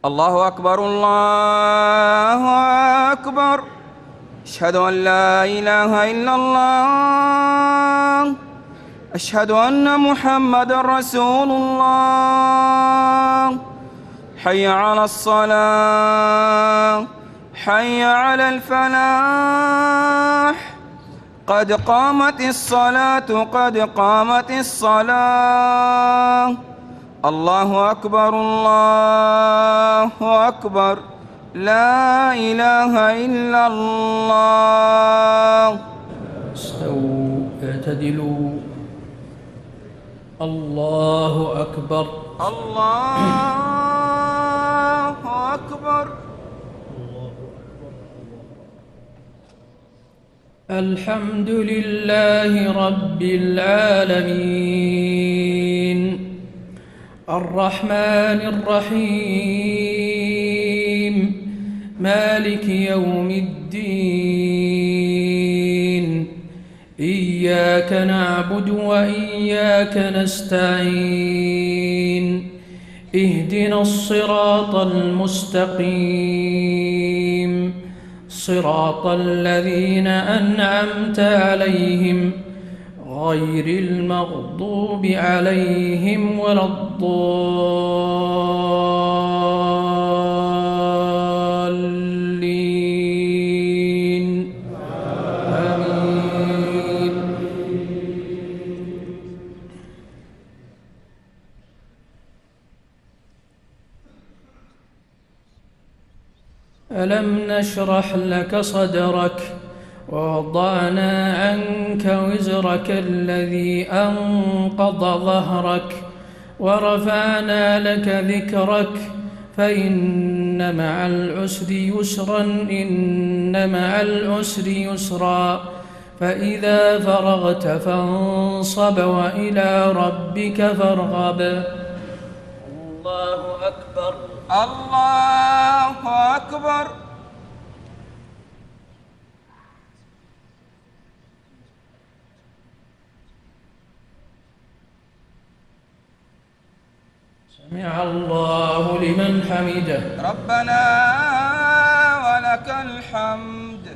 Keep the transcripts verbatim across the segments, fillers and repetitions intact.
الله أكبر الله أكبر. أشهد أن لا إله إلا الله. أشهد أن محمدًا رسول الله. حي على الصلاة، حي على الفلاح. قد قامت الصلاة، قد قامت الصلاة. الله أكبر الله أكبر. لا إله إلا الله. استووا اعتدلوا. الله أكبر الله أكبر. الحمد لله رب العالمين الرحمن الرحيم مالك يوم الدين. إياك نعبد وإياك نستعين. اهدنا الصراط المستقيم صراط الذين أنعمت عليهم غير المغضوب عليهم ولا الضالين. آمين. ألم نشرح لك صدرك ووضعنا عنك وزرك الذي أنقض ظهرك ورفعنا لك ذكرك فإن مع العسر يسرا إن مع العسر يسرا فإذا فرغت فانصب وإلى ربك فارغب. الله أكبر الله أكبر. سمع الله لمن حمده. ربنا ولك الحمد.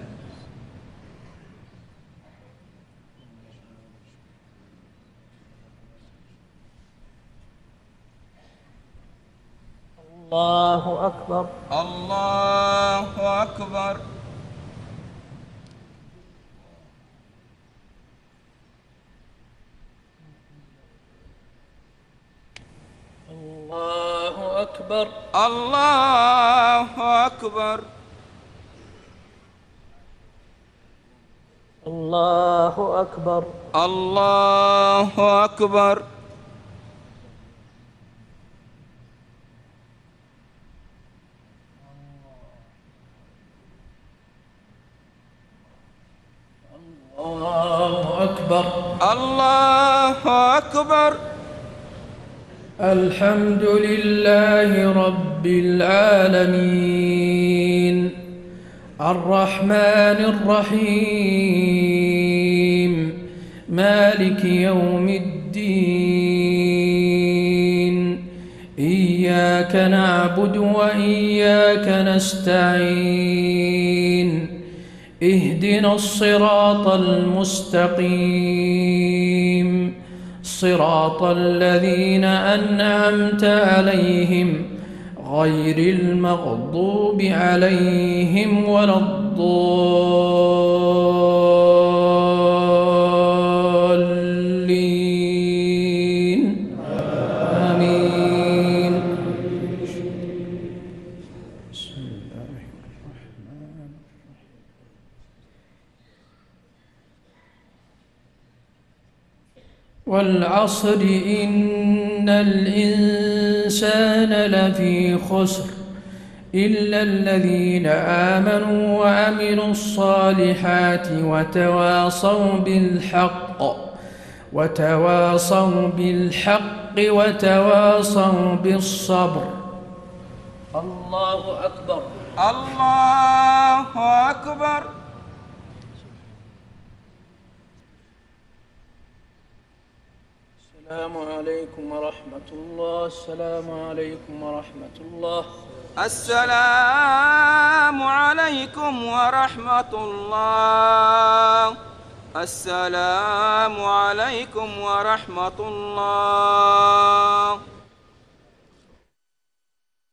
الله أكبر الله أكبر. الله أكبر الله أكبر. الله أكبر الله أكبر. الله أكبر الله أكبر. الحمد لله رب العالمين الرحمن الرحيم مالك يوم الدين. إياك نعبد وإياك نستعين. اهدنا الصراط المستقيم صراط الذين أنعمت عليهم غير المغضوب عليهم ولا الضالين. آمين. بسم الله الرحمن. والعصر إن الإنسان لفي خسر إلا الذين آمنوا وعملوا الصالحات وتواصوا بالحق وتواصوا بالحق وتواصوا بالصبر. الله أكبر الله أكبر. السلام عليكم ورحمة الله. السلام عليكم ورحمة الله. السلام عليكم ورحمة الله. السلام عليكم ورحمة الله.